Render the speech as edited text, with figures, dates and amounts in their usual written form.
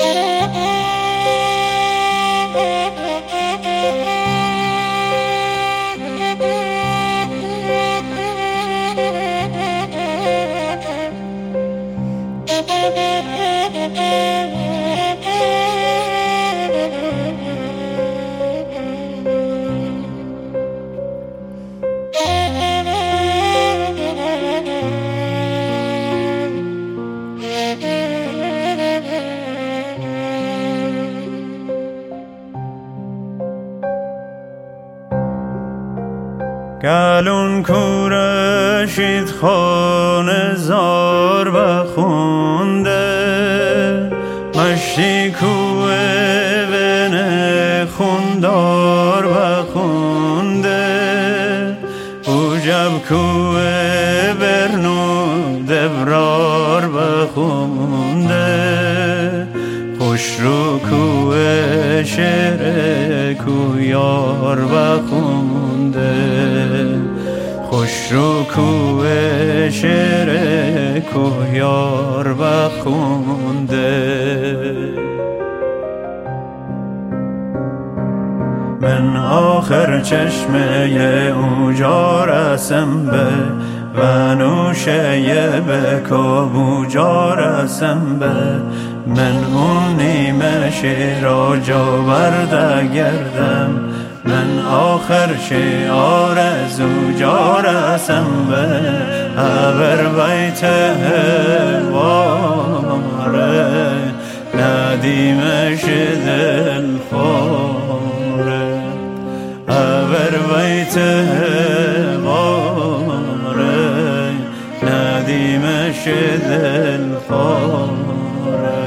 گلون کورشید خانه زار بخونده مشتی کوه بنه خوندار بخونده اوجب کوه برنو دبرار بخونده خوش رو کوه شعر کویار بخونده خوش رو کوه شعر کویار بخونده من آخر چشمه اوجا رسم به و نوشه به کابوجا رسم به من اون نیمه شیرا جا برده گردم من آخر شعار از اوجا رسم به ابر بیت واره ندیمش دل خوره ابر بیت واره ندیمش دل خوره